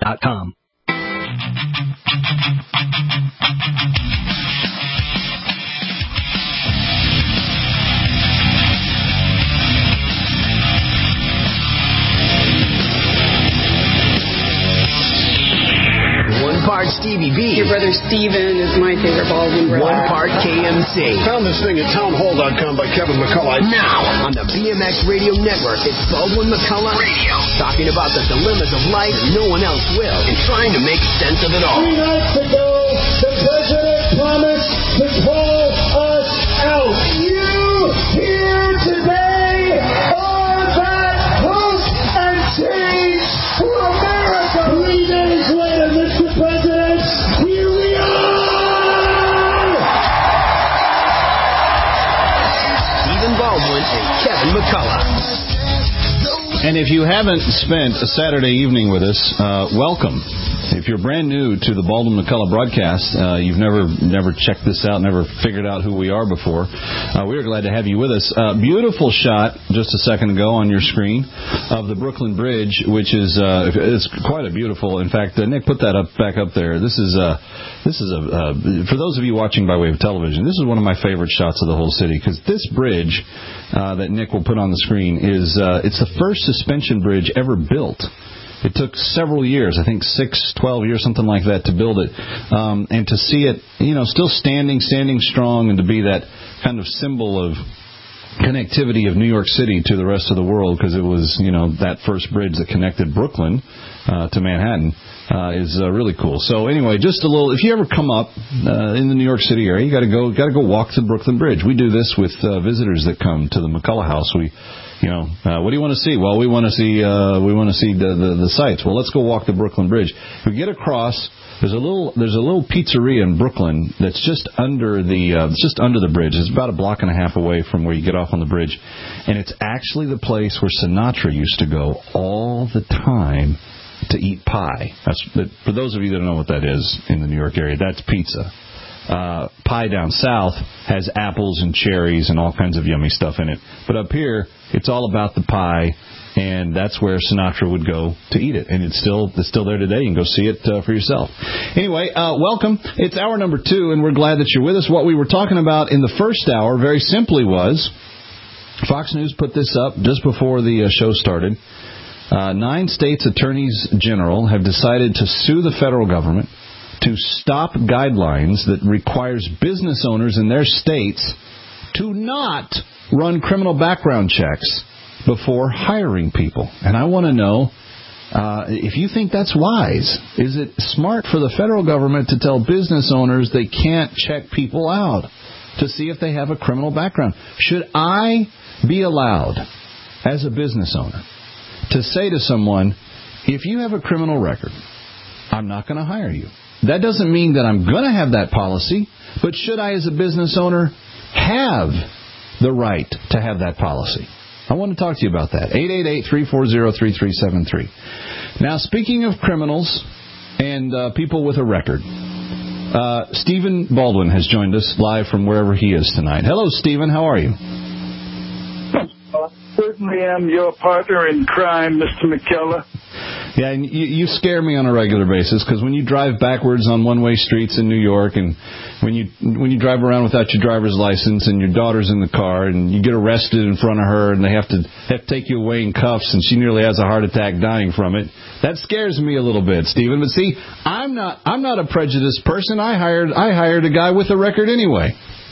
BaldwinMcCullough.com. One part Stevie B. Your brother Steven is my favorite Baldwin brother. One part KMC. Found this thing at townhall.com by Kevin McCullough. Now, on the BMX Radio Network, it's Baldwin McCullough Radio. Talking about the dilemmas of life no one else will, and trying to make sense of it all. 3 nights ago, the president promised to call us out. You here today are that hope and change for America. 3 days later, Mr. President, here we are! Stephen Baldwin and Kevin McCullough. And if you haven't spent a Saturday evening with us, welcome. If you're brand new to the Baldwin McCullough broadcast, you've never checked this out, never figured out who we are before, we are glad to have you with us. Beautiful shot just a second ago on your screen of the Brooklyn Bridge, which is it's quite a beautiful. In fact, Nick, put that back up there. This is for those of you watching by way of television, this is one of my favorite shots of the whole city, because this bridge that Nick will put on the screen is it's the first suspension bridge ever built. It took several years, I think 12 years, something like that, to build it. And to see it, still standing strong, and to be that kind of symbol of connectivity of New York City to the rest of the world, because it was, that first bridge that connected Brooklyn to Manhattan, is really cool. So anyway, just a little, if you ever come up in the New York City area, you got to go walk the Brooklyn Bridge. We do this with visitors that come to the McCullough House. What do you want to see? Well, we want to see the sights. Well, let's go walk the Brooklyn Bridge. We get across. There's a little pizzeria in Brooklyn that's just under the bridge. It's about a block and a half away from where you get off on the bridge, and it's actually the place where Sinatra used to go all the time to eat pie. For those of you that don't know what that is in the New York area, that's pizza. Pie down south has apples and cherries and all kinds of yummy stuff in it. But up here, it's all about the pie, and that's where Sinatra would go to eat it. And it's still there today. You can go see it for yourself. Anyway, welcome. It's hour number 2, and we're glad that you're with us. What we were talking about in the first hour, very simply, was Fox News put this up just before the show started. 9 states' attorneys general have decided to sue the federal government to stop guidelines that requires business owners in their states to not run criminal background checks before hiring people. And I want to know if you think that's wise. Is it smart for the federal government to tell business owners they can't check people out to see if they have a criminal background? Should I be allowed, as a business owner, to say to someone, if you have a criminal record, I'm not going to hire you? That doesn't mean that I'm going to have that policy, but should I, as a business owner, have the right to have that policy? I want to talk to you about that. 888-340-3373. Now, speaking of criminals and people with a record, Stephen Baldwin has joined us live from wherever he is tonight. Hello, Stephen. How are you? Certainly am your partner in crime, Mr. McCullough. Yeah, and you scare me on a regular basis, because when you drive backwards on one-way streets in New York, and when you drive around without your driver's license, and your daughter's in the car, and you get arrested in front of her, and they have to take you away in cuffs, and she nearly has a heart attack dying from it, that scares me a little bit, Stephen. But see, I'm not a prejudiced person. I hired a guy with a record anyway.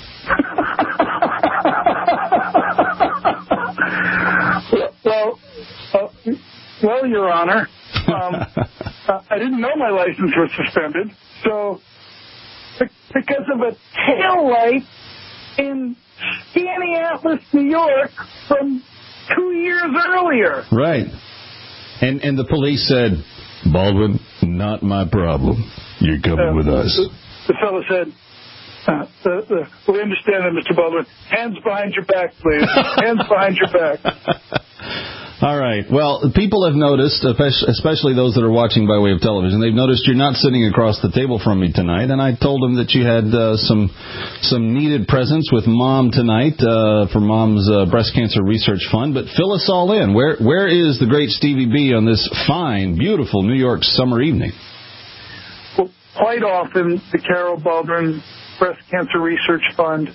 Well, Your Honor, I didn't know my license was suspended, so because of a tail light in Skaneateles, New York, from 2 years earlier. Right. And the police said, Baldwin, not my problem. You're coming with us. The fellow said, we understand that, Mr. Baldwin. Hands behind your back, please. Hands behind your back. All right. Well, people have noticed, especially those that are watching by way of television, they've noticed you're not sitting across the table from me tonight, and I told them that you had some needed presents with Mom tonight for Mom's Breast Cancer Research Fund. But fill us all in. Where is the great Stevie B on this fine, beautiful New York summer evening? Well, quite often the Carol Baldwin Breast Cancer Research Fund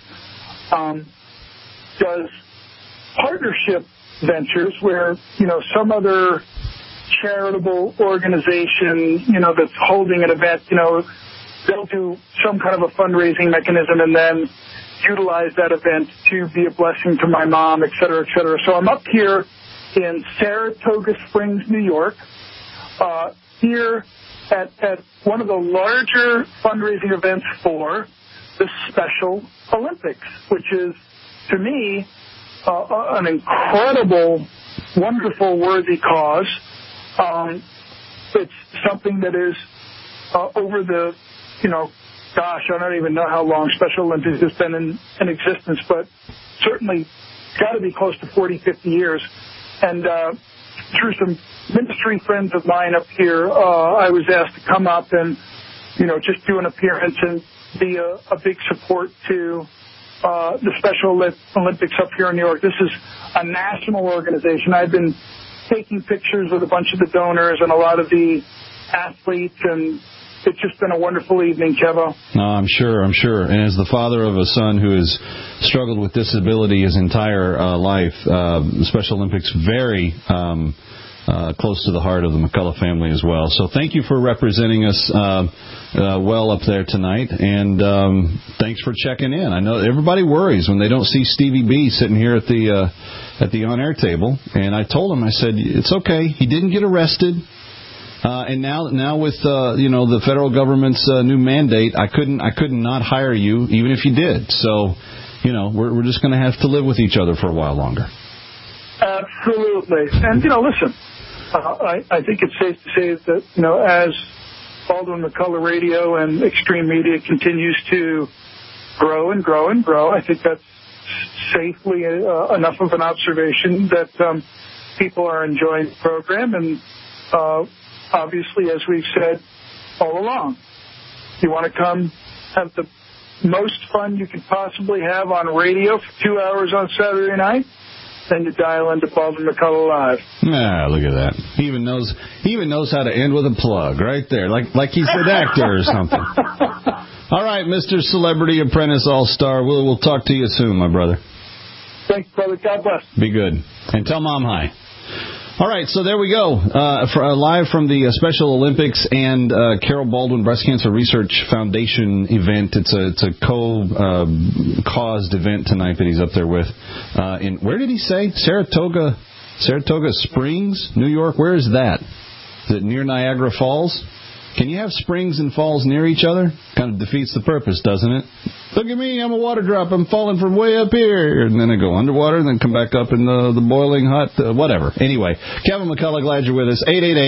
does partnership ventures where, some other charitable organization, that's holding an event, they'll do some kind of a fundraising mechanism and then utilize that event to be a blessing to my mom, et cetera, et cetera. So I'm up here in Saratoga Springs, New York, here at one of the larger fundraising events for the Special Olympics, which is, to me, an incredible, wonderful, worthy cause. It's something that is over the, I don't even know how long Special Olympics has been in existence, but certainly got to be close to 40, 50 years. And through some ministry friends of mine up here, I was asked to come up and, just do an appearance and be a big support to the Special Olympics up here in New York. This is a national organization. I've been taking pictures with a bunch of the donors and a lot of the athletes, and it's just been a wonderful evening, Kevo. No, I'm sure. And as the father of a son who has struggled with disability his entire life, the Special Olympics very close to the heart of the McCullough family as well. So thank you for representing us well up there tonight, and thanks for checking in. I know everybody worries when they don't see Stevie B sitting here at the on-air table, and I told him, I said, it's okay. He didn't get arrested. And now with the federal government's new mandate, I couldn't not hire you even if you did. So, we're just going to have to live with each other for a while longer. Absolutely. And listen, I think it's safe to say that as Baldwin McCullough Radio and Extreme Media continues to grow and grow and grow, I think that's safely enough of an observation that people are enjoying the program. And obviously, as we've said all along, you want to come have the most fun you could possibly have on radio for 2 hours on Saturday night, then you dial into Baldwin McCullough Live. Ah, look at that. He even knows how to end with a plug right there, like he's an actor or something. All right, Mr. Celebrity Apprentice All-Star, we'll talk to you soon, my brother. Thanks, brother. God bless. Be good. And tell Mom hi. All right, so there we go. Live from the Special Olympics and Carol Baldwin Breast Cancer Research Foundation event. It's a co-caused event tonight that he's up there with. Where did he say? Saratoga Springs, New York. Where is that? Is it near Niagara Falls? Can you have springs and falls near each other? Kind of defeats the purpose, doesn't it? Look at me, I'm a water drop. I'm falling from way up here. And then I go underwater and then come back up in the boiling hot, whatever. Anyway, Kevin McCullough, glad you're with us.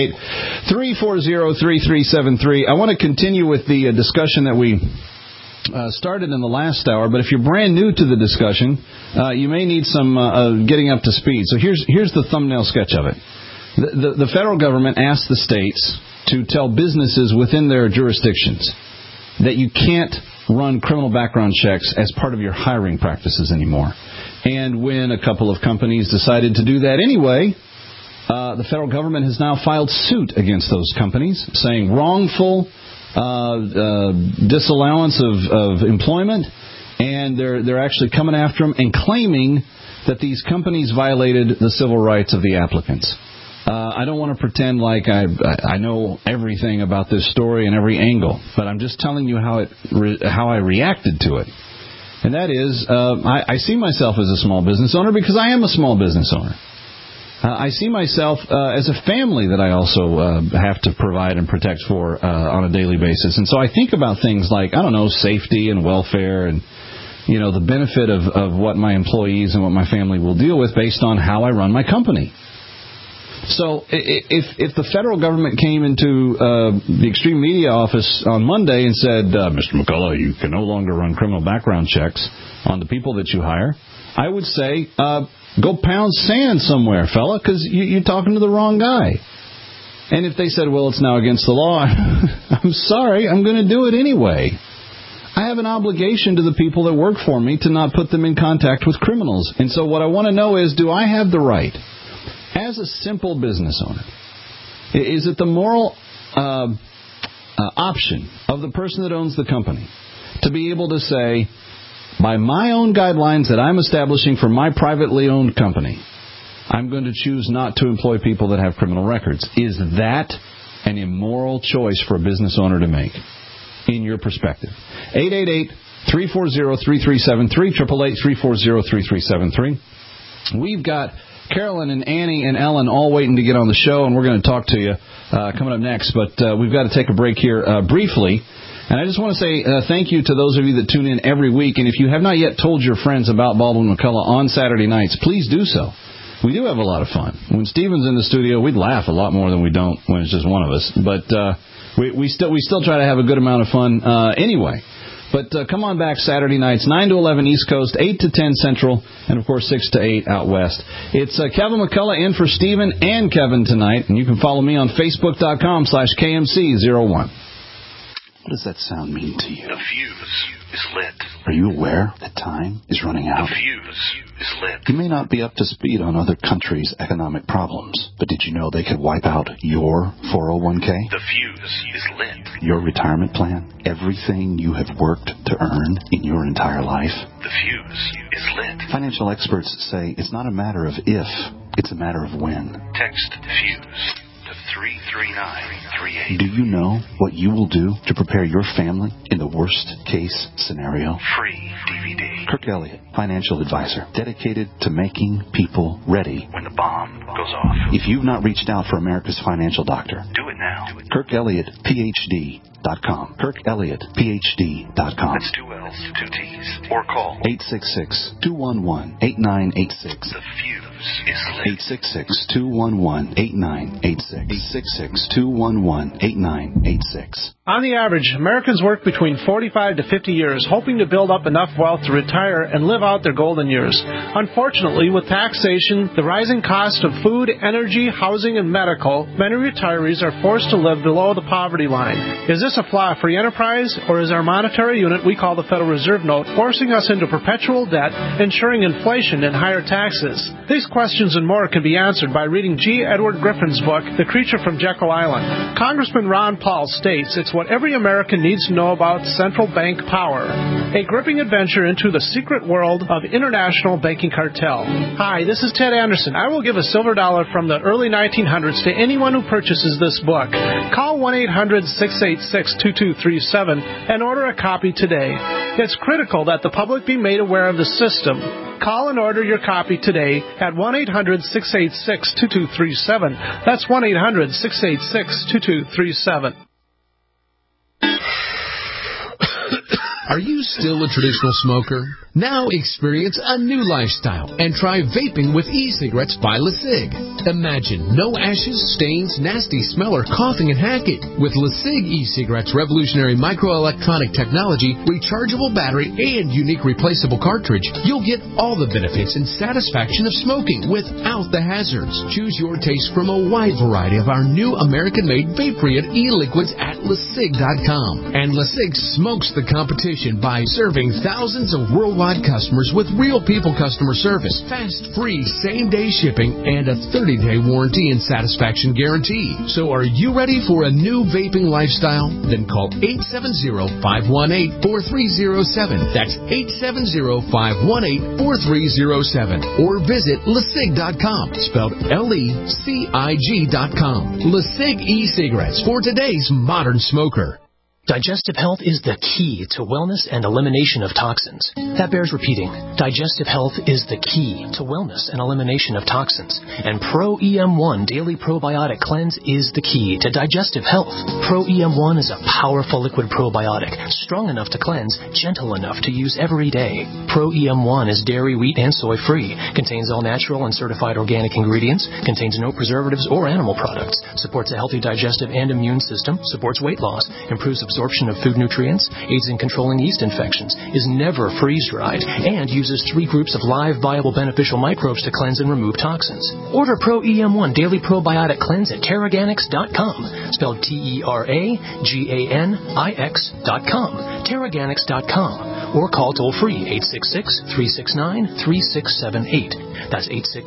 888-340-3373. I want to continue with the discussion that we started in the last hour, but if you're brand new to the discussion, you may need some getting up to speed. So here's the thumbnail sketch of it. The federal government asked the states to tell businesses within their jurisdictions that you can't run criminal background checks as part of your hiring practices anymore. And when a couple of companies decided to do that anyway, the federal government has now filed suit against those companies, saying wrongful disallowance of employment, and they're actually coming after them and claiming that these companies violated the civil rights of the applicants. I don't want to pretend like I know everything about this story and every angle, but I'm just telling you how I reacted to it. And that is, I see myself as a small business owner because I am a small business owner. I see myself as a family that I also have to provide and protect for on a daily basis. And so I think about things like, safety and welfare and, the benefit of what my employees and what my family will deal with based on how I run my company. So if the federal government came into the Extreme Media office on Monday and said, Mr. McCullough, you can no longer run criminal background checks on the people that you hire, I would say, Go pound sand somewhere, fella, because you're talking to the wrong guy. And if they said, well, it's now against the law, I'm sorry, I'm going to do it anyway. I have an obligation to the people that work for me to not put them in contact with criminals. And so what I want to know is, do I have the right, as a simple business owner, is it the moral option of the person that owns the company to be able to say, by my own guidelines that I'm establishing for my privately owned company, I'm going to choose not to employ people that have criminal records? Is that an immoral choice for a business owner to make, in your perspective? 888-340-3373, 888-340-3373. We've got Carolyn and Annie and Ellen all waiting to get on the show, and we're going to talk to you coming up next. But we've got to take a break here briefly. And I just want to say thank you to those of you that tune in every week. And if you have not yet told your friends about Baldwin McCullough on Saturday nights, please do so. We do have a lot of fun. When Steven's in the studio, we'd laugh a lot more than we don't when it's just one of us. But we still try to have a good amount of fun anyway. But come on back Saturday nights, 9 to 11 East Coast, 8 to 10 Central, and, of course, 6 to 8 out West. It's Kevin McCullough in for Steven and Kevin tonight. And you can follow me on Facebook.com/KMC01. What does that sound mean to you? The fuse is lit. Are you aware that time is running out? The fuse is lit. You may not be up to speed on other countries' economic problems, but did you know they could wipe out your 401k? The fuse is lit. Your retirement plan? Everything you have worked to earn in your entire life? The fuse is lit. Financial experts say it's not a matter of if, it's a matter of when. Text FUSE to 33938. Do you know what you will do to prepare your family in the worst case scenario? Free DVD. Kirk Elliott, financial advisor, dedicated to making people ready when the bomb goes off. If you've not reached out for America's financial doctor, do it now. KirkElliottPhD.com. KirkElliottPhD.com. That's 2 L's, 2 T's. Or call 866-211-8986. The fuse is lit. 866-211-8986. 866-211-8986. On the average, Americans work between 45 to 50 years, hoping to build up enough wealth to retire and live out their golden years. Unfortunately, with taxation, the rising cost of food, energy, housing, and medical, many retirees are forced to live below the poverty line. Is this a flaw of free enterprise, or is our monetary unit we call the Federal Reserve Note forcing us into perpetual debt, ensuring inflation and higher taxes? These questions and more can be answered by reading G. Edward Griffin's book, The Creature from Jekyll Island. Congressman Ron Paul states it's what every American needs to know about central bank power. A gripping adventure into the secret world of international banking cartel. Hi, this is Ted Anderson. I will give a silver dollar from the early 1900s to anyone who purchases this book. Call 1-800-686-2237 and order a copy today. It's critical that the public be made aware of the system. Call and order your copy today at 1-800-686-2237. That's 1-800-686-2237. Are you still a traditional smoker? Now experience a new lifestyle and try vaping with e-cigarettes by LeSig. Imagine no ashes, stains, nasty smell, or coughing and hacking. With LeSig e-cigarettes' revolutionary microelectronic technology, rechargeable battery, and unique replaceable cartridge, you'll get all the benefits and satisfaction of smoking without the hazards. Choose your taste from a wide variety of our new American-made vape-free e-liquids at LeSig.com. And LeSig smokes the competition by serving thousands of worldwide customers with real people customer service, fast, free, same-day shipping, and a 30-day warranty and satisfaction guarantee. So are you ready for a new vaping lifestyle? Then call 870-518-4307. That's 870-518-4307. Or visit LeSig.com, spelled LECIG.com. LeSig e-cigarettes for today's modern smoker. Digestive health is the key to wellness and elimination of toxins. That bears repeating. Digestive health is the key to wellness and elimination of toxins. And Pro EM1 Daily Probiotic Cleanse is the key to digestive health. Pro EM1 is a powerful liquid probiotic, strong enough to cleanse, gentle enough to use every day. Pro EM1 is dairy, wheat, and soy free, contains all natural and certified organic ingredients, contains no preservatives or animal products, supports a healthy digestive and immune system, supports weight loss, improves absorption of food nutrients, aids in controlling yeast infections, is never freeze-dried, and uses 3 groups of live, viable, beneficial microbes to cleanse and remove toxins. Order Pro EM1 Daily Probiotic Cleanse at Terraganics.com, spelled TerraGanix.com, Terraganics.com, or call toll-free 866-369-3678. That's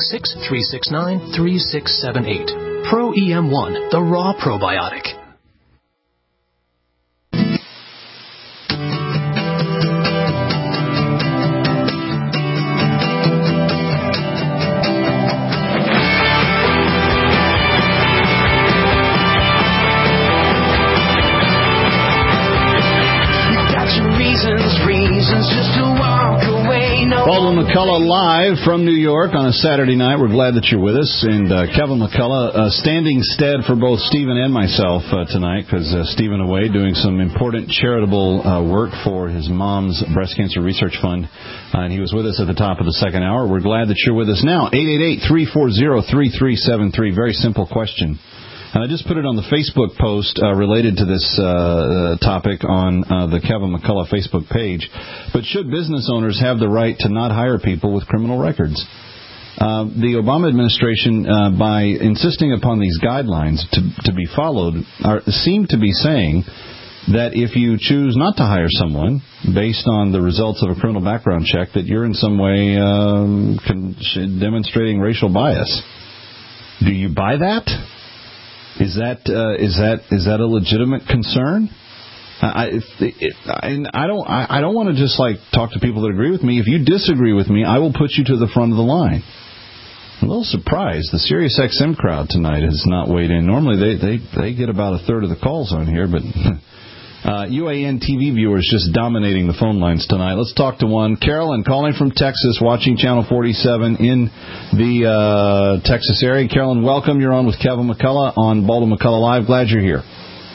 866-369-3678. Pro EM1, the raw probiotic. Baldwin McCullough live from New York on a Saturday night. We're glad that you're with us. And Kevin McCullough standing stead for both Stephen and myself tonight, because Stephen away doing some important charitable work for his mom's breast cancer research fund. And he was with us at the top of the second hour. We're glad that you're with us now. 888-340-3373. Very simple question. And I just put it on the Facebook post related to this topic on the Kevin McCullough Facebook page. But should business owners have the right to not hire people with criminal records? The Obama administration, by insisting upon these guidelines to be followed, seem to be saying that if you choose not to hire someone based on the results of a criminal background check, that you're in some way demonstrating racial bias. Do you buy that? Is that a legitimate concern? I don't want to just like talk to people that agree with me. If you disagree with me, I will put you to the front of the line. I'm a little surprised. The Sirius XM crowd tonight has not weighed in. Normally they get about a third of the calls on here, but UAN TV viewers just dominating the phone lines tonight. Let's talk to one. Carolyn calling from Texas, watching Channel 47 in the Texas area. Carolyn, welcome. You're on with Kevin McCullough on Baldwin McCullough Live. Glad you're here.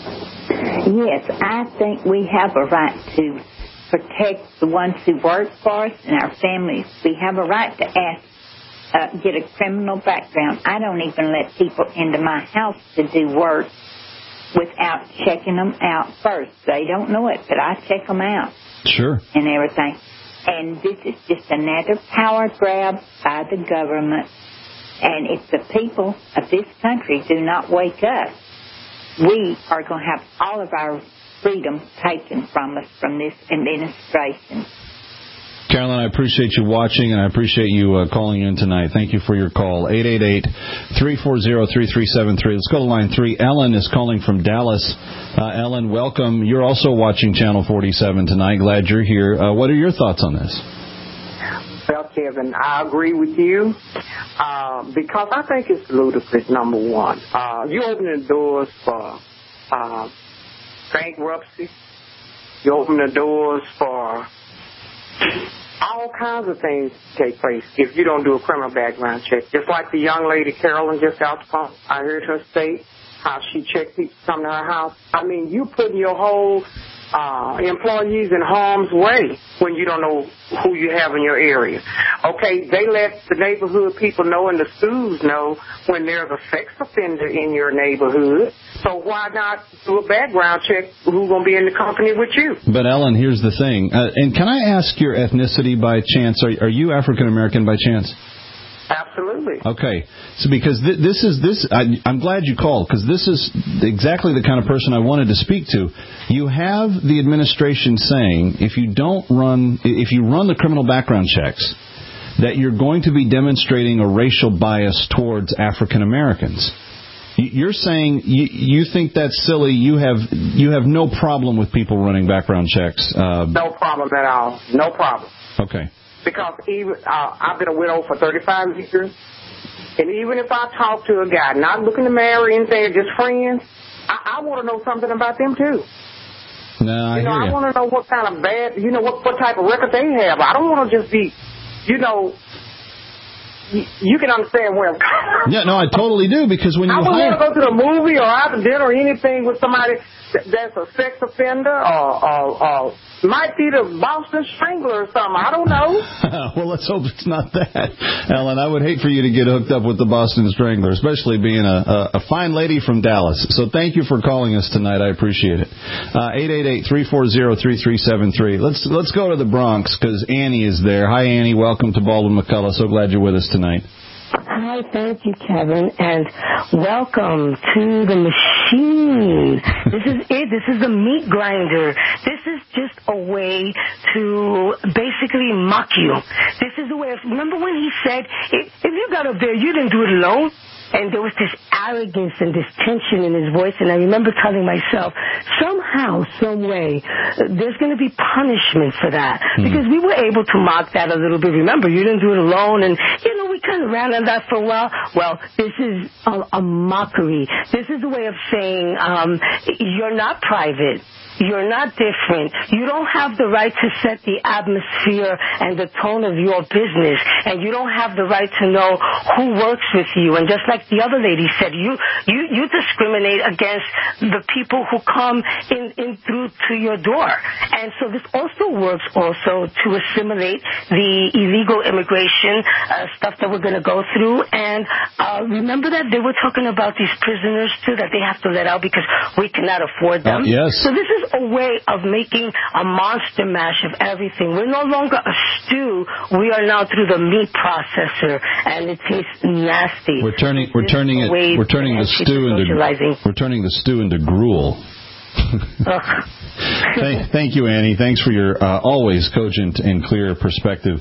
Yes, I think we have a right to protect the ones who work for us and our families. We have a right to get a criminal background. I don't even let people into my house to do work without checking them out first. They don't know it, but I check them out. Sure. And everything. And this is just another power grab by the government. And if the people of this country do not wake up, we are going to have all of our freedom taken from us from this administration. Carolyn, I appreciate you watching, and I appreciate you calling in tonight. Thank you for your call. 888-340-3373. Let's go to line 3. Ellen is calling from Dallas. Ellen, welcome. You're also watching Channel 47 tonight. Glad you're here. What are your thoughts on this? Well, Kevin, I agree with you because I think it's ludicrous, number one. You open the doors for bankruptcy. You open the doors for all kinds of things to take place if you don't do a criminal background check. Just like the young lady, Carolyn, just out the phone. I heard her state how she checked people come to her house. I mean, you putting your whole employees in harm's way when you don't know who you have in your area. Okay, they let the neighborhood people know and the schools know when there's a sex offender in your neighborhood. So why not do a background check who's going to be in the company with you? But, Ellen, here's the thing. And can I ask your ethnicity by chance? Are you African-American by chance? Absolutely. Okay. So because I'm glad you called, because this is exactly the kind of person I wanted to speak to. You have the administration saying if you run the criminal background checks, that you're going to be demonstrating a racial bias towards African Americans. You're saying you think that's silly. You have no problem with people running background checks. No problem at all. No problem. Okay. Because even I've been a widow for 35 years, and even if I talk to a guy, not looking to marry anything, just friends, I want to know something about them too. No, I hear you. I want to know what kind of bad, what type of record they have. I don't want to just be, you can understand where I'm coming from. Yeah, no, I totally do, because when you I wouldn't hire... want to go to the movie or out to dinner or anything with somebody that's a sex offender or might be the Boston Strangler or something. I don't know. Well, let's hope it's not that, Ellen. I would hate for you to get hooked up with the Boston Strangler, especially being a fine lady from Dallas. So thank you for calling us tonight. I appreciate it. 888-340-3373. Let's go to the Bronx, because Annie is there. Hi, Annie. Welcome to Baldwin McCullough. So glad you're with us tonight. Hi, thank you, Kevin, and welcome to the machine. This is it. This is the meat grinder. This is just a way to basically mock you. This is a way of, remember when he said, if you got up there, you didn't do it alone? And there was this arrogance and this tension in his voice, and I remember telling myself, somehow, some way, there's going to be punishment for that. Because we were able to mock that a little bit. Remember, you didn't do it alone, and, we kind of ran on that for a while. Well, this is a mockery. This is a way of saying, you're not private. You're not different. You don't have the right to set the atmosphere and the tone of your business, and you don't have the right to know who works with you. And just like the other lady said, you discriminate against the people who come in through to your door. And so this also works to assimilate the illegal immigration stuff that we're going to go through. And remember that they were talking about these prisoners too that they have to let out because we cannot afford them. Yes. So this is a way of making a monster mash of everything. We're no longer a stew. We are now through the meat processor, and it tastes nasty. We're turning the stew into gruel. Thank you, Annie. Thanks for your always cogent and clear perspective.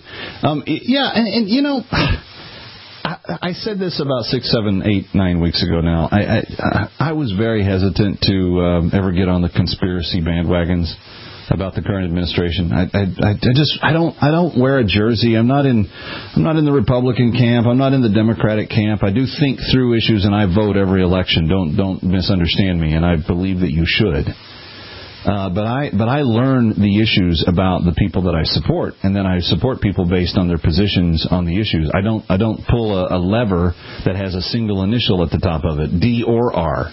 I said this about 6, 7, 8, 9 weeks ago now. I was very hesitant to ever get on the conspiracy bandwagons about the current administration. I don't wear a jersey. I'm not in the Republican camp. I'm not in the Democratic camp. I do think through issues, and I vote every election. Don't misunderstand me, and I believe that you should. But I learn the issues about the people that I support, and then I support people based on their positions on the issues. I don't pull a lever that has a single initial at the top of it, D or R.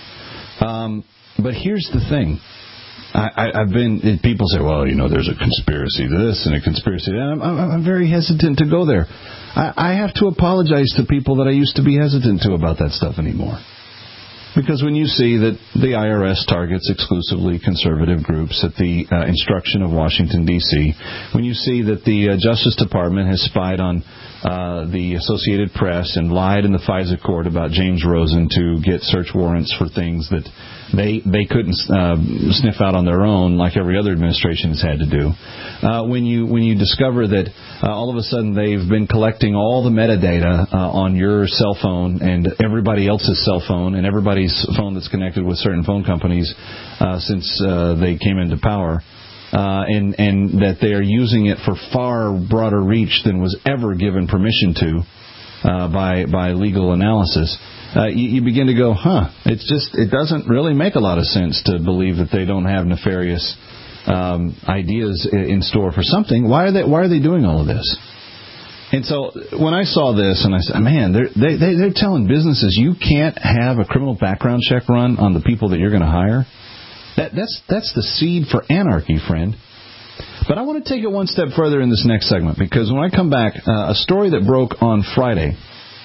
But here's the thing. People say, well, there's a conspiracy to this and a conspiracy to that. I'm very hesitant to go there. I have to apologize to people that I used to be hesitant to about that stuff anymore. Because when you see that the IRS targets exclusively conservative groups at the instruction of Washington, D.C., when you see that the Justice Department has spied on the Associated Press and lied in the FISA court about James Rosen to get search warrants for things that they couldn't sniff out on their own, like every other administration has had to do. When you discover that all of a sudden they've been collecting all the metadata on your cell phone and everybody else's cell phone and everybody's phone that's connected with certain phone companies since they came into power, and that they are using it for far broader reach than was ever given permission to by legal analysis. You begin to go, it doesn't really make a lot of sense to believe that they don't have nefarious ideas in store for something. Why are they doing all of this? And so when I saw this, and I said, man, they're telling businesses you can't have a criminal background check run on the people that you're going to hire. That's the seed for anarchy, friend. But I want to take it one step further in this next segment, because when I come back, a story that broke on Friday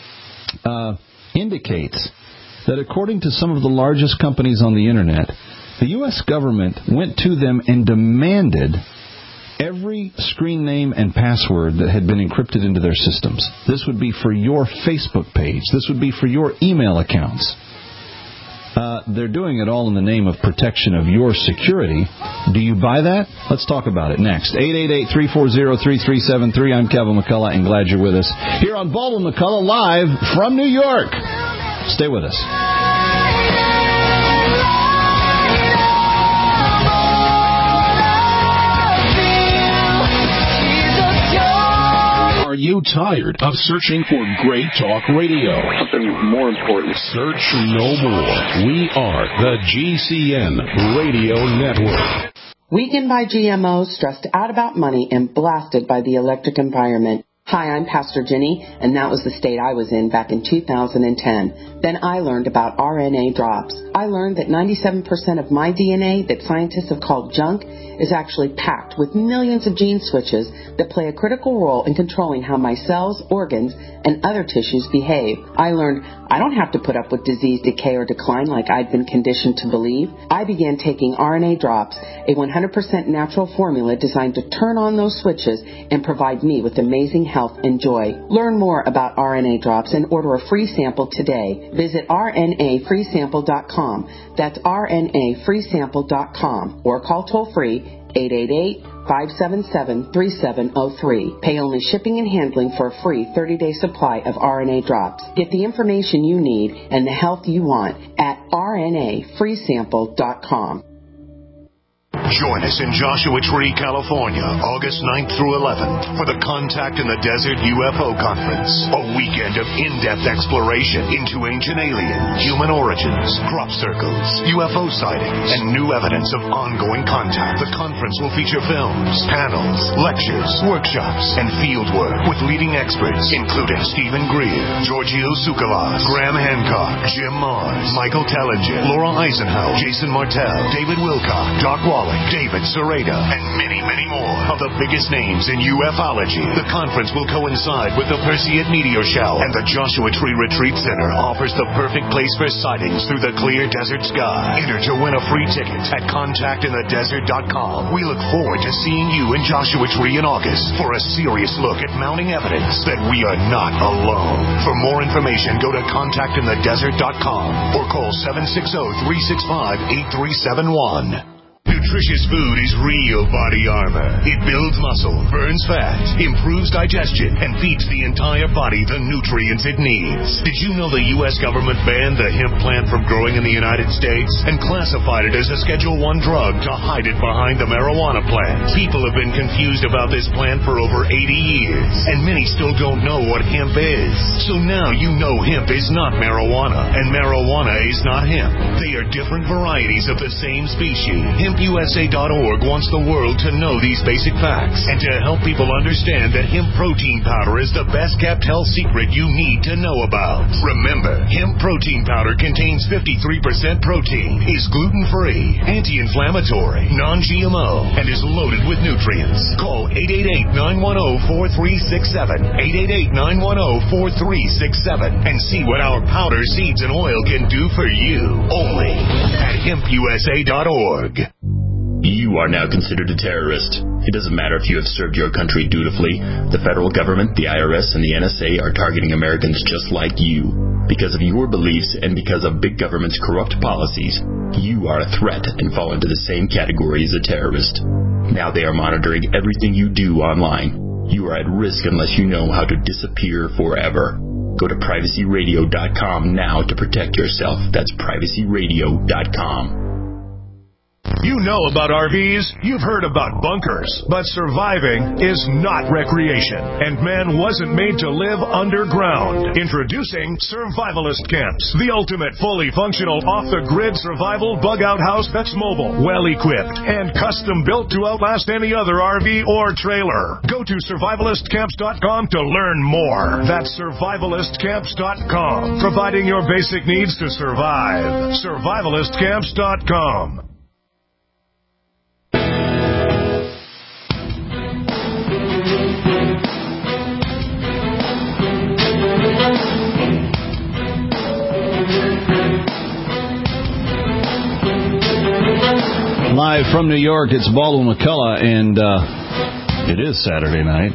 indicates that according to some of the largest companies on the Internet, the U.S. government went to them and demanded every screen name and password that had been encrypted into their systems. This would be for your Facebook page. This would be for your email accounts. They're doing it all in the name of protection of your security. Do you buy that? Let's talk about it next. 888-340-3373. I'm Kevin McCullough, and glad you're with us here on Baldwin McCullough live from New York. Stay with us. Are you tired of searching for great talk radio? Something more important. Search no more. We are the GCN Radio Network. Weakened by GMOs, stressed out about money, and blasted by the electric environment, Hi, I'm Pastor Jenny, and that was the state I was in back in 2010. Then I learned about RNA drops. I learned that 97% of my DNA that scientists have called junk is actually packed with millions of gene switches that play a critical role in controlling how my cells, organs, and other tissues behave. I learned I don't have to put up with disease, decay, or decline like I'd been conditioned to believe. I began taking RNA drops, a 100% natural formula designed to turn on those switches and provide me with amazing health and joy. Learn more about RNA drops and order a free sample today. Visit rnafreesample.com. That's rnafreesample.com or call toll-free 888-577-3703. Pay only shipping and handling for a free 30-day supply of RNA drops. Get the information you need and the health you want at rnafreesample.com. Join us in Joshua Tree, California, August 9th through 11th for the Contact in the Desert UFO Conference, a weekend of in-depth exploration into ancient alien, human origins, crop circles, UFO sightings, and new evidence of ongoing contact. The conference will feature films, panels, lectures, workshops, and fieldwork with leading experts, including Stephen Greer, Giorgio Tsoukalos, Graham Hancock, Jim Mars, Michael Tellinger, Laura Eisenhower, Jason Martell, David Wilcock, Doc Wally, David Sereda, and many, many more of the biggest names in ufology. The conference will coincide with the Perseid Meteor Shower, and the Joshua Tree Retreat Center offers the perfect place for sightings through the clear desert sky. Enter to win a free ticket at contactinthedesert.com. We look forward to seeing you in Joshua Tree in August for a serious look at mounting evidence that we are not alone. For more information, go to contactinthedesert.com or call 760-365-8371. Nutritious food is real body armor. It builds muscle, burns fat, improves digestion, and feeds the entire body the nutrients it needs. Did you know the U.S. government banned the hemp plant from growing in the United States and classified it as a Schedule I drug to hide it behind the marijuana plant? People have been confused about this plant for over 80 years, and many still don't know what hemp is. So now you know hemp is not marijuana, and marijuana is not hemp. They are different varieties of the same species. HempUSA.org wants the world to know these basic facts and to help people understand that hemp protein powder is the best kept health secret you need to know about. Remember, hemp protein powder contains 53% protein, is gluten-free, anti-inflammatory, non-GMO, and is loaded with nutrients. Call 888-910-4367, 888-910-4367, and see what our powder, seeds, and oil can do for you. Only at HempUSA.org. You are now considered a terrorist. It doesn't matter if you have served your country dutifully. The federal government, the IRS, and the NSA are targeting Americans just like you. Because of your beliefs and because of big government's corrupt policies, you are a threat and fall into the same category as a terrorist. Now they are monitoring everything you do online. You are at risk unless you know how to disappear forever. Go to privacyradio.com now to protect yourself. That's privacyradio.com. You know about RVs, you've heard about bunkers, but surviving is not recreation, and man wasn't made to live underground. Introducing Survivalist Camps, the ultimate fully functional off-the-grid survival bug-out house that's mobile, well-equipped, and custom-built to outlast any other RV or trailer. Go to survivalistcamps.com to learn more. That's survivalistcamps.com, providing your basic needs to survive. survivalistcamps.com. Live from New York, it's Baldwin McCullough, and it is Saturday night.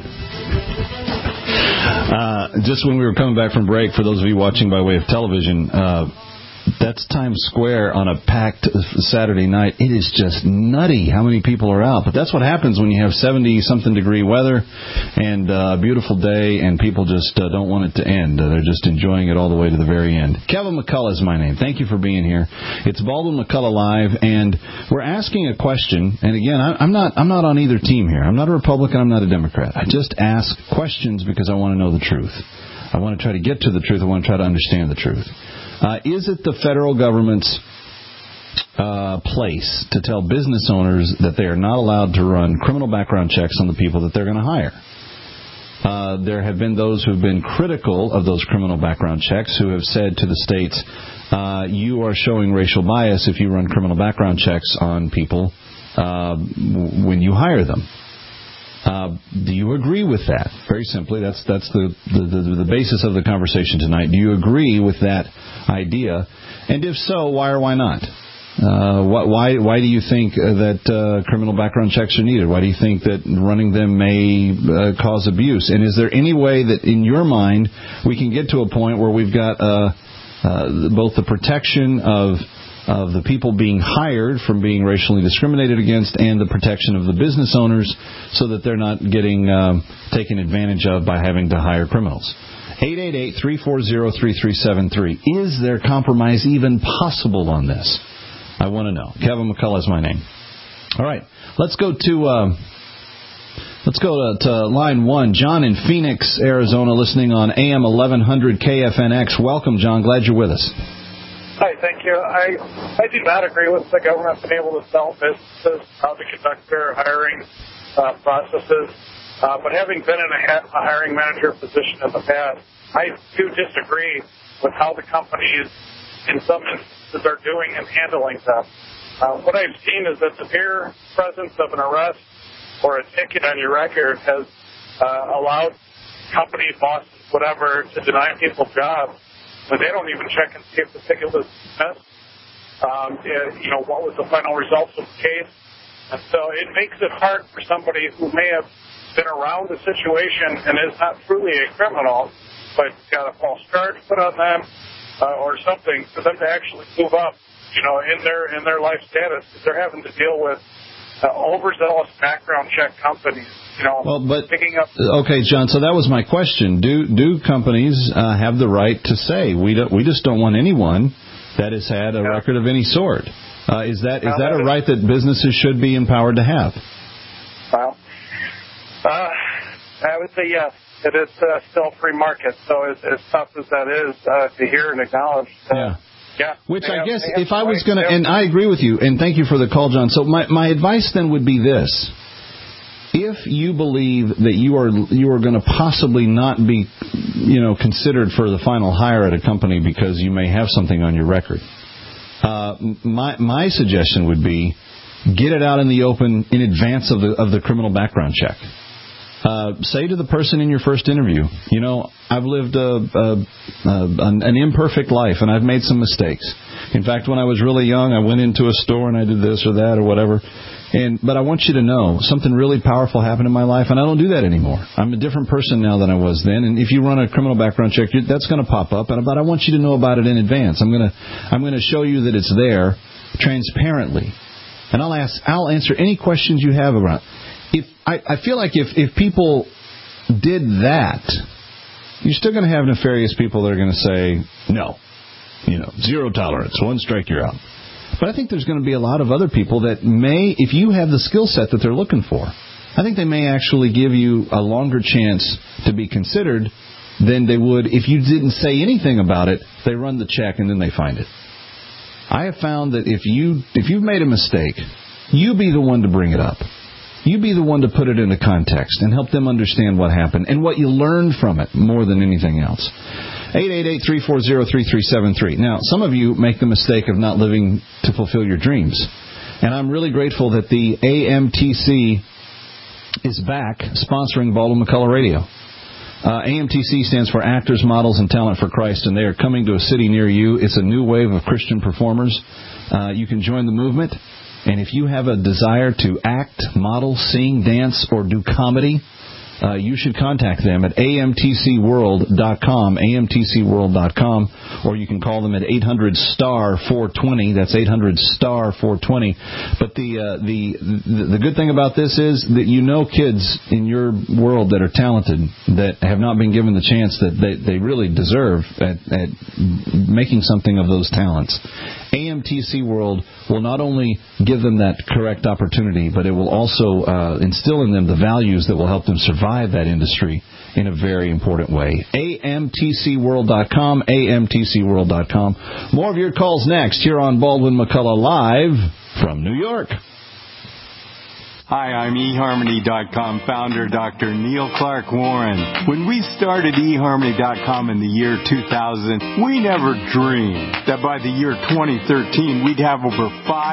Just when we were coming back from break, for those of you watching by way of television, that's Times Square on a packed Saturday night. It is just nutty how many people are out. But that's what happens when you have 70-something degree weather and a beautiful day, and people just don't want it to end. They're just enjoying it all the way to the very end. Kevin McCullough is my name. Thank you for being here. It's Baldwin McCullough Live, and we're asking a question. And again, I'm not on either team here. I'm not a Republican. I'm not a Democrat. I just ask questions because I want to know the truth. I want to try to get to the truth. I want to try to understand the truth. Is it the federal government's place to tell business owners that they are not allowed to run criminal background checks on the people that they're going to hire? There have been those who've been critical of those criminal background checks who have said to the states, you are showing racial bias if you run criminal background checks on people when you hire them. Do you agree with that? Very simply, that's the basis of the conversation tonight. Do you agree with that idea? And if so, why or why not? Why do you think that criminal background checks are needed? Why do you think that running them may cause abuse? And is there any way that, in your mind, we can get to a point where we've got both the protection of the people being hired from being racially discriminated against and the protection of the business owners so that they're not getting taken advantage of by having to hire criminals? 888-340-3373. Is there compromise even possible on this? I want to know. Kevin McCullough is my name. All right, let's go to line 1. John in Phoenix, Arizona, listening on AM 1100 KFNX. Welcome, John. Glad you're with us. Hi, thank you. I do not agree with the government being able to sell businesses how to conduct their hiring processes. But having been in a hiring manager position in the past, I do disagree with how the companies, in some instances, are doing and handling them. What I've seen is that the mere presence of an arrest or a ticket on your record has allowed company bosses, whatever, to deny people jobs when they don't even check and see if the ticket was dismissed. What was the final results of the case? And so it makes it hard for somebody who may have been around the situation and is not truly a criminal, but got a false charge put on them or something, for them to actually move up, in their life status. They're having to deal with overzealous background check companies. Picking up. Okay, John. So that was my question. Do companies have the right to say we just don't want anyone that has had a record of any sort? Is that a right that businesses should be empowered to have? Well, I would say yes. It is still a free market, so as tough as that is to hear and acknowledge. Yeah. Which I guess if I was going to, and I agree with you, and thank you for the call, John. So my advice then would be this. If you believe that you are going to possibly not be, considered for the final hire at a company because you may have something on your record, my suggestion would be get it out in the open in advance of the criminal background check. Say to the person in your first interview, I've lived an imperfect life and I've made some mistakes. In fact, when I was really young, I went into a store and I did this or that or whatever. But I want you to know something really powerful happened in my life, and I don't do that anymore. I'm a different person now than I was then. And if you run a criminal background check, that's going to pop up. But I want you to know about it in advance. I'm going to show you that it's there transparently, and I'll answer any questions you have around. I feel like if people did that, you're still going to have nefarious people that are going to say no, zero tolerance, one strike you're out. But I think there's going to be a lot of other people that may, if you have the skill set that they're looking for, I think they may actually give you a longer chance to be considered than they would if you didn't say anything about it. They run the check and then they find it. I have found that if you've made a mistake, you be the one to bring it up. You be the one to put it into context and help them understand what happened and what you learned from it more than anything else. 888-340-3373. Now, some of you make the mistake of not living to fulfill your dreams. And I'm really grateful that the AMTC is back sponsoring Baldwin McCullough Radio. AMTC stands for Actors, Models, and Talent for Christ, and they are coming to a city near you. It's a new wave of Christian performers. You can join the movement. And if you have a desire to act, model, sing, dance, or do comedy, you should contact them at amtcworld.com, amtcworld.com, or you can call them at 800-STAR-420. That's 800-STAR-420. But the good thing about this is that kids in your world that are talented, that have not been given the chance that they really deserve at making something of those talents. AMTC World will not only give them that correct opportunity, but it will also instill in them the values that will help them survive that industry in a very important way. AMTCworld.com, AMTCworld.com. More of your calls next here on Baldwin McCullough Live from New York. Hi, I'm eHarmony.com founder Dr. Neil Clark Warren. When we started eHarmony.com in the year 2000, we never dreamed that by the year 2013 we'd have over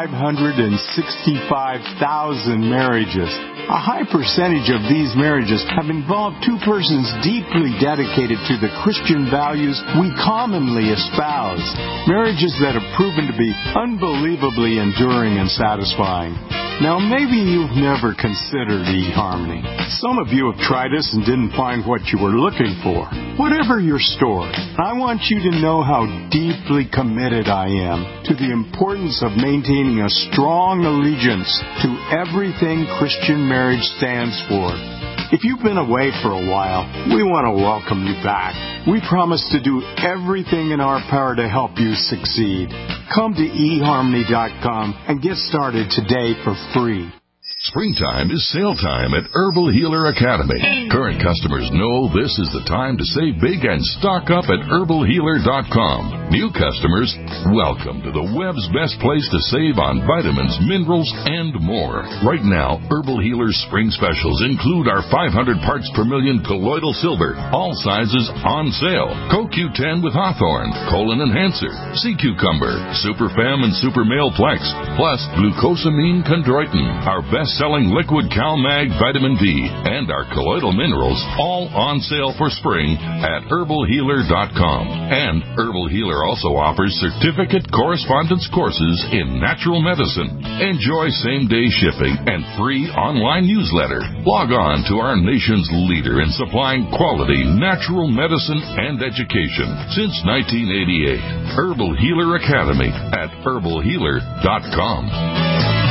565,000 marriages. A high percentage of these marriages have involved two persons deeply dedicated to the Christian values we commonly espouse. Marriages that have proven to be unbelievably enduring and satisfying. Now, maybe you've never considered eHarmony. Some of you have tried us and didn't find what you were looking for. Whatever your story, I want you to know how deeply committed I am to the importance of maintaining a strong allegiance to everything Christian marriage stands for. If you've been away for a while, we want to welcome you back. We promise to do everything in our power to help you succeed. Come to eHarmony.com and get started today for free. Springtime is sale time at Herbal Healer Academy. Current customers know this is the time to save big and stock up at herbalhealer.com. New customers, welcome to the web's best place to save on vitamins, minerals, and more. Right now, Herbal Healer's spring specials include our 500 parts per million colloidal silver, all sizes on sale. CoQ10 with Hawthorne, Colon Enhancer, Sea Cucumber, Super Fem and Super Male Plex, plus glucosamine chondroitin, our best-selling liquid CalMag vitamin D, and our colloidal minerals, all on sale for spring at herbalhealer.com. And Herbal Healer also offers certificate correspondence courses in natural medicine. Enjoy same-day shipping and free online newsletter. Log on to our nation's leader in supplying quality natural medicine and education since 1988. Herbal Healer Academy at herbalhealer.com.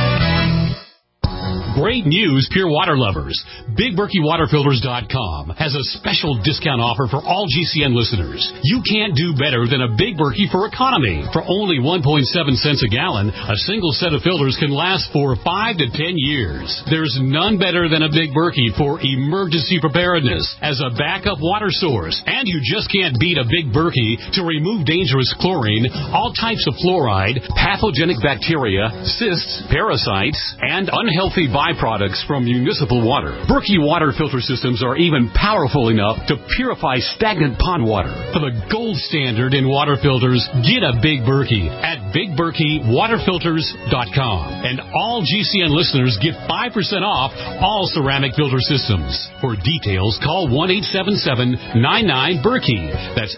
Great news, Pure Water lovers. BigBerkeyWaterFilters.com has a special discount offer for all GCN listeners. You can't do better than a Big Berkey for economy. For only 1.7 cents a gallon, a single set of filters can last for 5 to 10 years. There's none better than a Big Berkey for emergency preparedness as a backup water source. And you just can't beat a Big Berkey to remove dangerous chlorine, all types of fluoride, pathogenic bacteria, cysts, parasites, and unhealthy byproducts from municipal water. Berkey water filter systems are even powerful enough to purify stagnant pond water. For the gold standard in water filters, get a Big Berkey at BigBerkeyWaterFilters.com. And all GCN listeners get 5% off all ceramic filter systems. For details, call 1-877-99-BERKEY. That's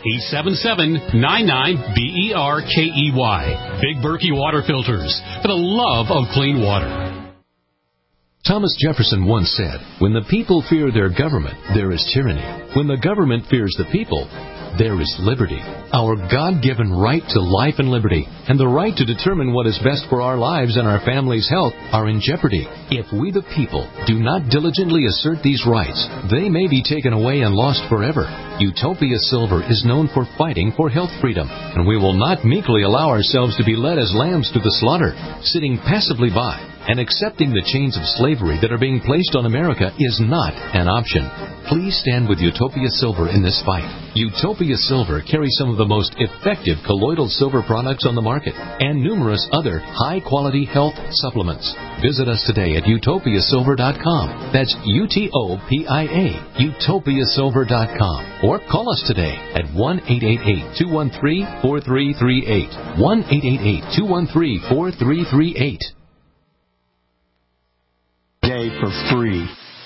877-99-BERKEY. Big Berkey Water Filters, for the love of clean water. Thomas Jefferson once said, "When the people fear their government, there is tyranny. When the government fears the people, there is liberty." Our God-given right to life and liberty, and the right to determine what is best for our lives and our family's health, are in jeopardy. If we the people do not diligently assert these rights, they may be taken away and lost forever. Utopia Silver is known for fighting for health freedom, and we will not meekly allow ourselves to be led as lambs to the slaughter. Sitting passively by and accepting the chains of slavery that are being placed on America is not an option. Please stand with Utopia Silver in this fight. Utopia Silver carries some of the most effective colloidal silver products on the market and numerous other high-quality health supplements. Visit us today at utopiasilver.com. That's UTOPIA, utopiasilver.com. Or call us today at 1-888-213-4338. 1-888-213-4338. Day for free.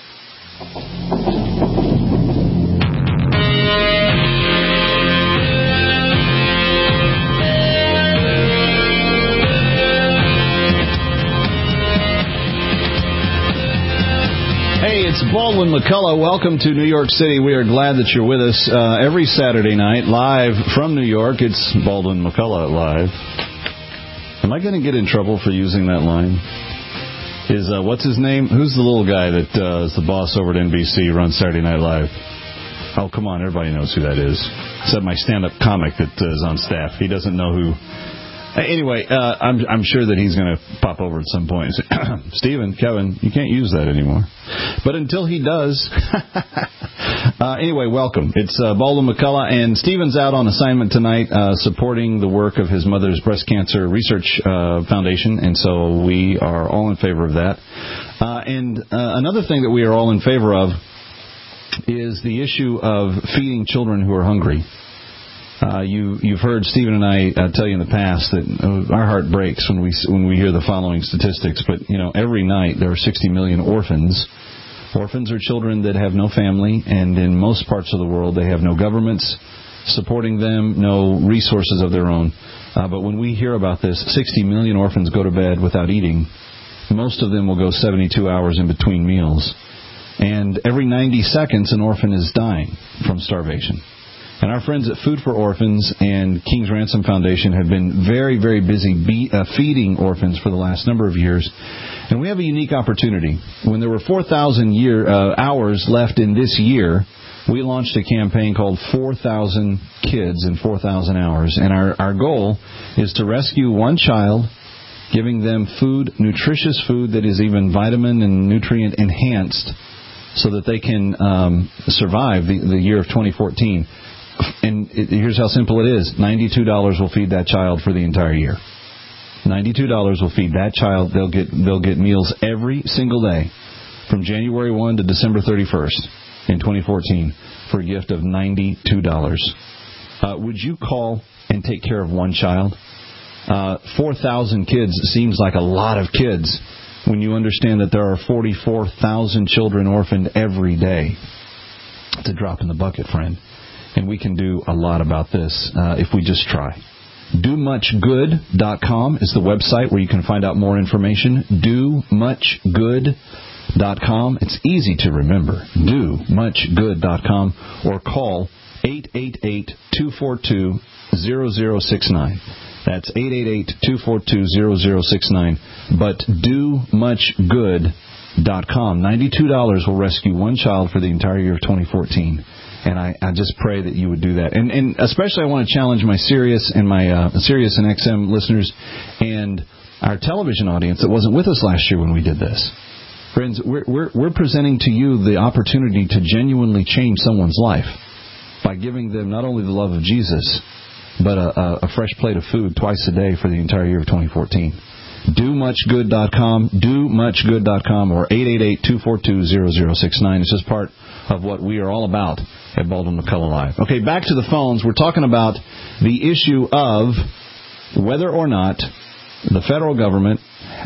Hey, it's Baldwin McCullough. Welcome to New York City. We are glad that you're with us every Saturday night, live from New York. It's Baldwin McCullough Live. Am I going to get in trouble for using that line? What's his name? Who's the little guy that is the boss over at NBC, runs Saturday Night Live? Oh, come on, everybody knows who that is. Except my stand-up comic that is on staff. He doesn't know who. Anyway, I'm sure that he's going to pop over at some point and say, Stephen, Kevin, you can't use that anymore. But until he does, anyway, welcome. It's Baldwin McCullough, and Stephen's out on assignment tonight supporting the work of his mother's breast cancer research foundation, and so we are all in favor of that. And another thing that we are all in favor of is the issue of feeding children who are hungry. You've heard Stephen and I tell you in the past that our heart breaks when we hear the following statistics. But every night there are 60 million orphans. Orphans are children that have no family, and in most parts of the world they have no governments supporting them, no resources of their own. But when we hear about this, 60 million orphans go to bed without eating. Most of them will go 72 hours in between meals. And every 90 seconds an orphan is dying from starvation. And our friends at Food for Orphans and King's Ransom Foundation have been very, very busy feeding orphans for the last number of years. And we have a unique opportunity. When there were 4,000 hours left in this year, we launched a campaign called 4,000 Kids in 4,000 Hours. And our goal is to rescue one child, giving them food, nutritious food that is even vitamin and nutrient enhanced, so that they can survive the year of 2014. And here's how simple it is. $92 will feed that child for the entire year. $92 will feed that child. They'll get meals every single day from January 1 to December 31st in 2014 for a gift of $92. Would you call and take care of one child? 4,000 kids seems like a lot of kids when you understand that there are 44,000 children orphaned every day. It's a drop in the bucket, friend. And we can do a lot about this if we just try. DoMuchGood.com is the website where you can find out more information. DoMuchGood.com. It's easy to remember. DoMuchGood.com, or call 888-242-0069. That's 888-242-0069. But DoMuchGood.com. $92 will rescue one child for the entire year of 2014. And I just pray that you would do that. And especially I want to challenge my Sirius and my Sirius and XM listeners and our television audience that wasn't with us last year when we did this. Friends, we're presenting to you the opportunity to genuinely change someone's life by giving them not only the love of Jesus, but a fresh plate of food twice a day for the entire year of 2014. DoMuchGood.com, DoMuchGood.com, or 888-242-0069. It's just part of what we are all about at Baldwin McCullough Live. Okay, back to the phones. We're talking about the issue of whether or not the federal government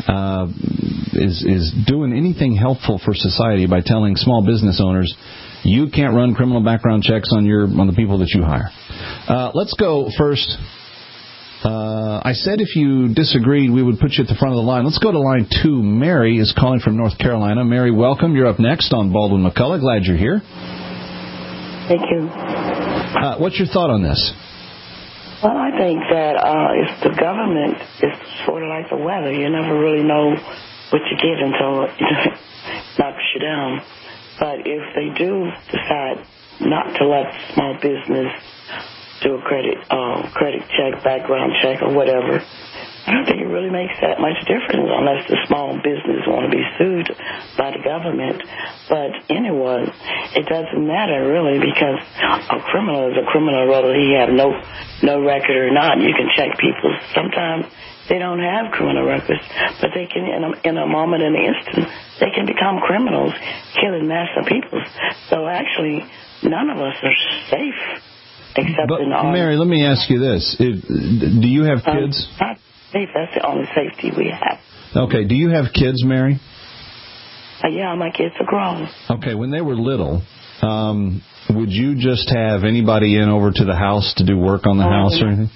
is doing anything helpful for society by telling small business owners, you can't run criminal background checks on the people that you hire. Let's go first. I said if you disagreed, we would put you at the front of the line. Let's go to line 2. Mary is calling from North Carolina. Mary, welcome. You're up next on Baldwin McCullough. Glad you're here. Thank you. What's your thought on this? Well, I think that if the government is sort of like the weather, you never really know what you get until it knocks you down. But if they do decide not to let small business do a credit check, background check, or whatever, I don't think it really makes that much difference unless the small business want to be sued by the government. But anyway, it doesn't matter really, because a criminal is a criminal whether he have no record or not. You can check people. Sometimes they don't have criminal records, but they can, in a moment, in an instant, they can become criminals, killing mass of people. So actually, none of us are safe. Except in Mary, let me ask you this. Do you have kids? Not safe. That's the only safety we have. Okay. Do you have kids, Mary? Yeah, my kids are grown. Okay. When they were little, would you just have anybody in over to the house to do work on the house or anything?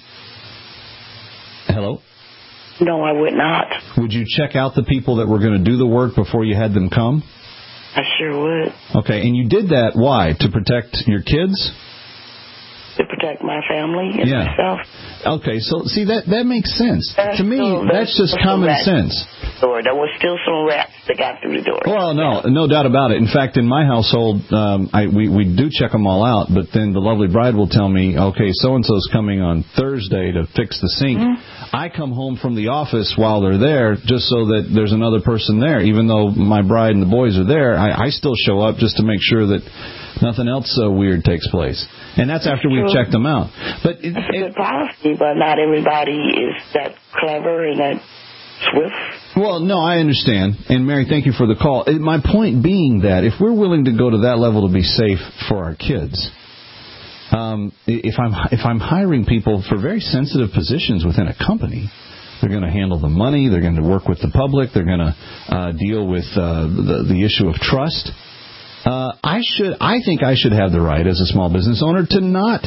Hello? No, I would not. Would you check out the people that were going to do the work before you had them come? I sure would. Okay. And you did that, why? To protect your kids? To protect my family and myself. Okay, so see that makes sense. To me, that's just common sense. There was still some rats that got through the door. Well, no doubt about it. In fact, in my household, we do check them all out, but then the lovely bride will tell me, okay, so-and-so's coming on Thursday to fix the sink. Mm-hmm. I come home from the office while they're there just so that there's another person there. Even though my bride and the boys are there, I still show up just to make sure that nothing else so weird takes place. And that's after we've checked them out. But it's a good policy, but not everybody is that clever and that swift. Well, no, I understand. And, Mary, thank you for the call. My point being that if we're willing to go to that level to be safe for our kids, if I'm hiring people for very sensitive positions within a company, they're going to handle the money, they're going to work with the public, they're going to deal with the issue of trust. I think I should have the right as a small business owner to not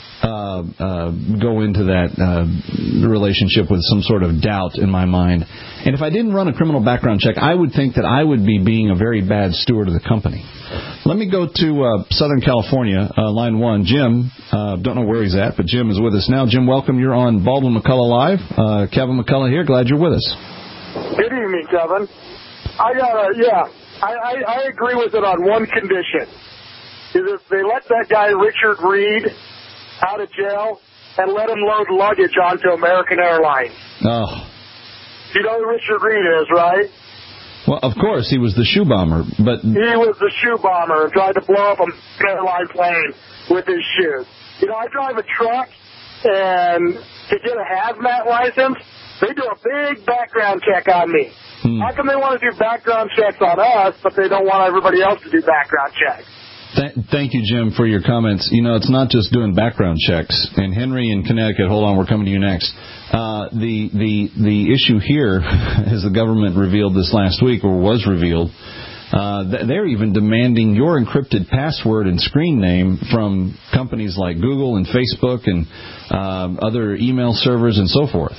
go into that relationship with some sort of doubt in my mind. And if I didn't run a criminal background check, I would think that I would be being a very bad steward of the company. Let me go to Southern California, line 1. Jim, don't know where he's at, but Jim is with us now. Jim, welcome. You're on Baldwin McCullough Live. Kevin McCullough here. Glad you're with us. Good evening, Kevin. I agree with it on one condition. Is if they let that guy Richard Reed out of jail and let him load luggage onto American Airlines. Oh. You know who Richard Reed is, right? Well, of course, he was the shoe bomber, but... He was the shoe bomber and tried to blow up an airline plane with his shoes. You know, I drive a truck, and to get a hazmat license, they do a big background check on me. How come they want to do background checks on us, but they don't want everybody else to do background checks? Thank you, Jim, for your comments. You know, it's not just doing background checks. And Henry in Connecticut, hold on, we're coming to you next. The issue here, as the government revealed this last week, or was revealed, they're even demanding your encrypted password and screen name from companies like Google and Facebook and other email servers and so forth.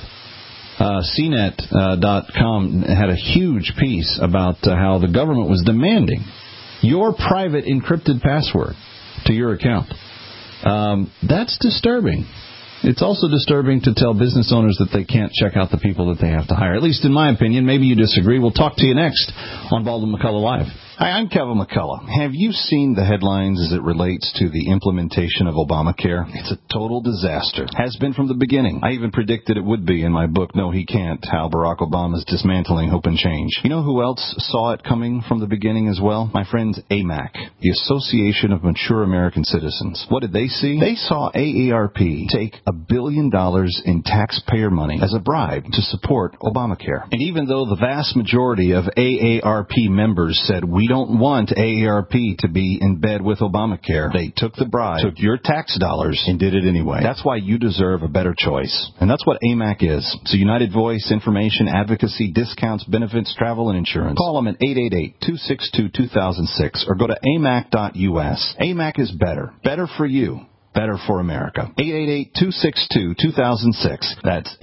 CNET.com had a huge piece about how the government was demanding your private encrypted password to your account. That's disturbing. It's also disturbing to tell business owners that they can't check out the people that they have to hire. At least in my opinion. Maybe you disagree. We'll talk to you next on Baldwin McCullough Live. Hi, I'm Kevin McCullough. Have you seen the headlines as it relates to the implementation of Obamacare? It's a total disaster. Has been from the beginning. I even predicted it would be in my book, No He Can't, How Barack Obama's Dismantling Hope and Change. You know who else saw it coming from the beginning as well? My friends AMAC, the Association of Mature American Citizens. What did they see? They saw AARP take $1 billion in taxpayer money as a bribe to support Obamacare. And even though the vast majority of AARP members said, we don't want AARP to be in bed with Obamacare, they took the bribe, took your tax dollars, and did it anyway. That's why you deserve a better choice. And that's what AMAC is. It's a united voice, information, advocacy, discounts, benefits, travel, and insurance. Call them at 888-262-2006 or go to amac.us. AMAC is better. Better for you. Better for America. 888-262-2006. That's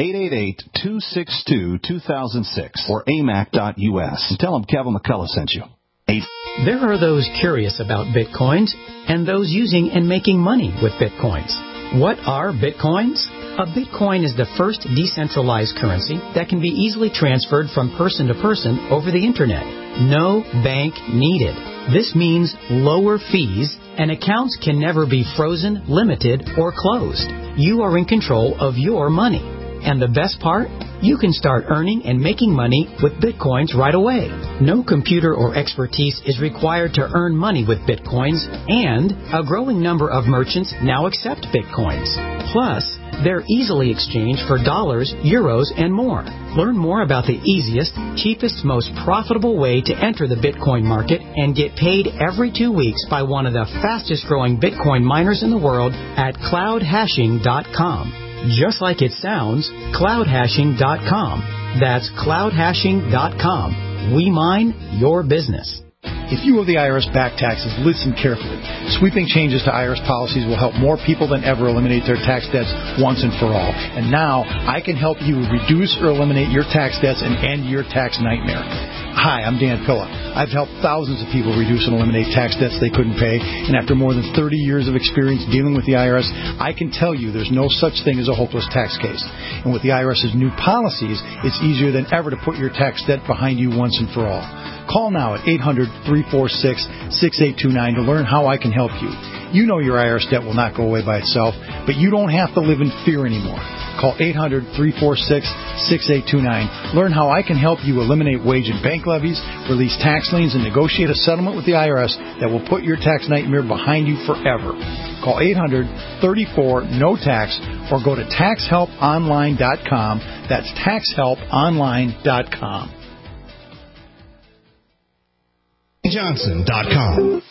888-262-2006 or amac.us. And tell them Kevin McCullough sent you. There are those curious about Bitcoins and those using and making money with Bitcoins. What are Bitcoins? A Bitcoin is the first decentralized currency that can be easily transferred from person to person over the Internet. No bank needed. This means lower fees, and accounts can never be frozen, limited, or closed. You are in control of your money. And the best part? You can start earning and making money with Bitcoins right away. No computer or expertise is required to earn money with Bitcoins, and a growing number of merchants now accept Bitcoins. Plus, they're easily exchanged for dollars, euros, and more. Learn more about the easiest, cheapest, most profitable way to enter the Bitcoin market and get paid every 2 weeks by one of the fastest growing Bitcoin miners in the world at cloudhashing.com. Just like it sounds, cloudhashing.com. That's cloudhashing.com. We mine your business. If you owe the IRS back taxes, listen carefully. Sweeping changes to IRS policies will help more people than ever eliminate their tax debts once and for all. And now, I can help you reduce or eliminate your tax debts and end your tax nightmare. Hi, I'm Dan Pilla. I've helped thousands of people reduce and eliminate tax debts they couldn't pay, and after more than 30 years of experience dealing with the IRS, I can tell you there's no such thing as a hopeless tax case. And with the IRS's new policies, it's easier than ever to put your tax debt behind you once and for all. Call now at 800-346-6829 to learn how I can help you. You know your IRS debt will not go away by itself, but you don't have to live in fear anymore. Call 800-346-6829. Learn how I can help you eliminate wage and bank levies, release tax liens, and negotiate a settlement with the IRS that will put your tax nightmare behind you forever. Call 800-34-NO-TAX or go to taxhelponline.com. That's taxhelponline.com. JohnSonJohnson.com.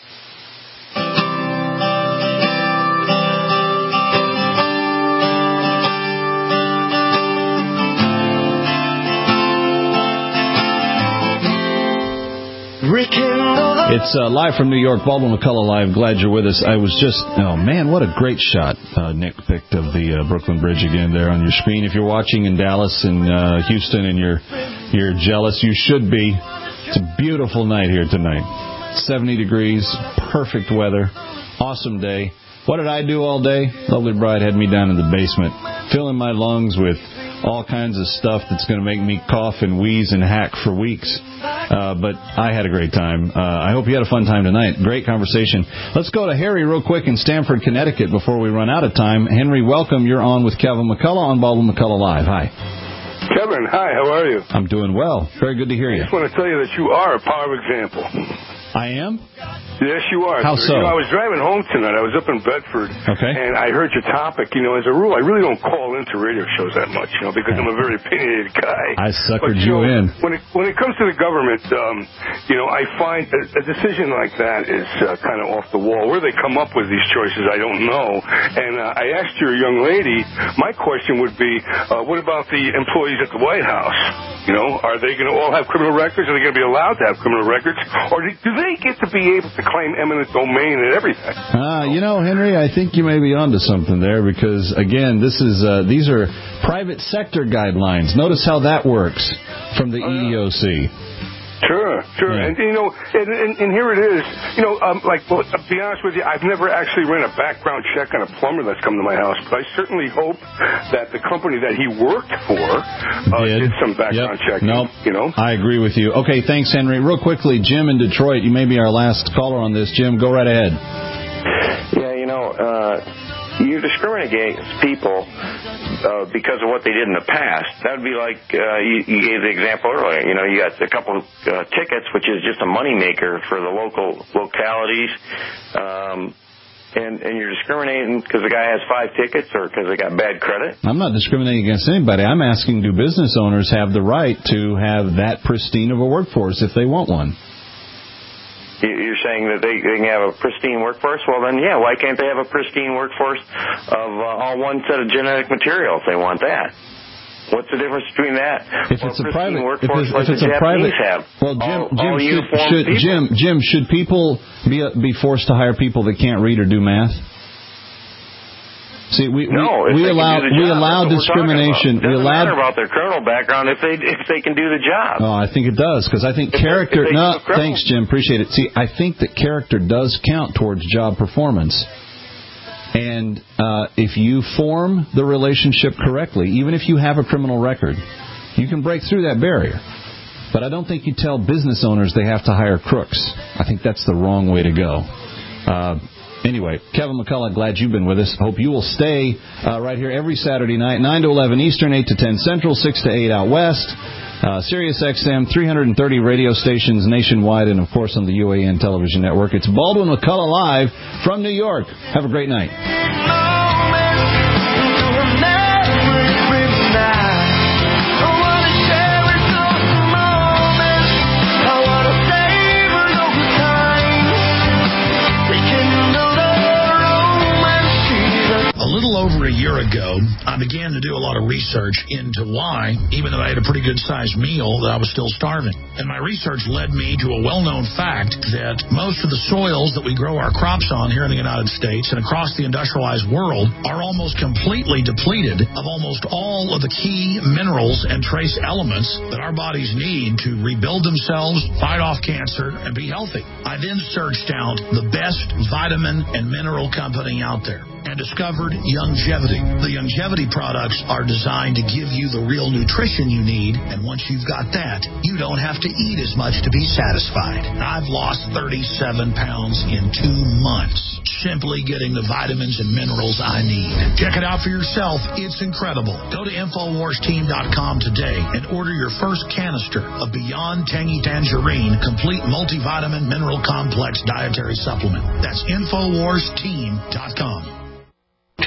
It's live from New York, Baldwin McCullough Live. Glad you're with us. I was just, oh man, what a great shot Nick picked of the Brooklyn Bridge again there on your screen. If you're watching in Dallas and Houston and you're jealous, you should be. It's a beautiful night here tonight. 70 degrees, perfect weather, awesome day. What did I do all day? Lovely bride had me down in the basement, filling my lungs with all kinds of stuff that's going to make me cough and wheeze and hack for weeks. But I had a great time. I hope you had a fun time tonight. Great conversation. Let's go to Harry real quick in Stamford, Connecticut before we run out of time. Henry, welcome. You're on with Kevin McCullough on Baldwin McCullough Live. Hi. Kevin, hi. How are you? I'm doing well. Very good to hear you. I just want to tell you that you are a power example. I am? Yes, you are. How so? You know, I was driving home tonight. I was up in Bedford. Okay. And I heard your topic. You know, as a rule, I really don't call into radio shows that much, you know, because I'm a very opinionated guy. I suckered you in. When it comes to the government, you know, I find a decision like that is kind of off the wall. Where they come up with these choices, I don't know. And I asked your young lady, my question would be, what about the employees at the White House? You know, are they going to all have criminal records? Are they going to be allowed to have criminal records? Or do they get to be able to claim eminent domain and everything? You know, Henry, I think you may be onto something there because, again, these are private sector guidelines. Notice how that works from the EEOC. Sure. Yeah. And, you know, and here it is. You know, like, well, to be honest with you, I've never actually ran a background check on a plumber that's come to my house, but I certainly hope that the company that he worked for did some background checking. Nope. You know? I agree with you. Okay, thanks, Henry. Real quickly, Jim in Detroit, you may be our last caller on this. Jim, go right ahead. Yeah, you know, you discriminate against people because of what they did in the past. That would be like you gave the example earlier. You know, you got a couple of tickets, which is just a moneymaker for the localities, and you're discriminating because the guy has 5 tickets or because they got bad credit. I'm not discriminating against anybody. I'm asking, do business owners have the right to have that pristine of a workforce if they want one? You're saying that they can have a pristine workforce? Well, then, yeah, why can't they have a pristine workforce of all one set of genetic material if they want that? What's the difference between that? If it's a private workforce, if it's a private, have? Well, Jim, should people be forced to hire people that can't read or do math? See, we allow discrimination. It doesn't matter about their criminal background if they can do the job. Oh, I think it does because I think character. No, thanks, Jim. Appreciate it. See, I think that character does count towards job performance. And if you form the relationship correctly, even if you have a criminal record, you can break through that barrier. But I don't think you tell business owners they have to hire crooks. I think that's the wrong way to go. Anyway, Kevin McCullough, glad you've been with us. Hope you will stay right here every Saturday night, 9 to 11 Eastern, 8 to 10 Central, 6 to 8 out west. Sirius XM, 330 radio stations nationwide, and, of course, on the UAN television network. It's Baldwin McCullough Live from New York. Have a great night. Over a year ago, I began to do a lot of research into why, even though I had a pretty good-sized meal, that I was still starving. And my research led me to a well-known fact that most of the soils that we grow our crops on here in the United States and across the industrialized world are almost completely depleted of almost all of the key minerals and trace elements that our bodies need to rebuild themselves, fight off cancer, and be healthy. I then searched out the best vitamin and mineral company out there and discovered Youngevity. The Youngevity products are designed to give you the real nutrition you need, and once you've got that, you don't have to eat as much to be satisfied. I've lost 37 pounds in 2 months, simply getting the vitamins and minerals I need. Check it out for yourself. It's incredible. Go to InfoWarsTeam.com today and order your first canister of Beyond Tangy Tangerine Complete Multivitamin Mineral Complex Dietary Supplement. That's InfoWarsTeam.com.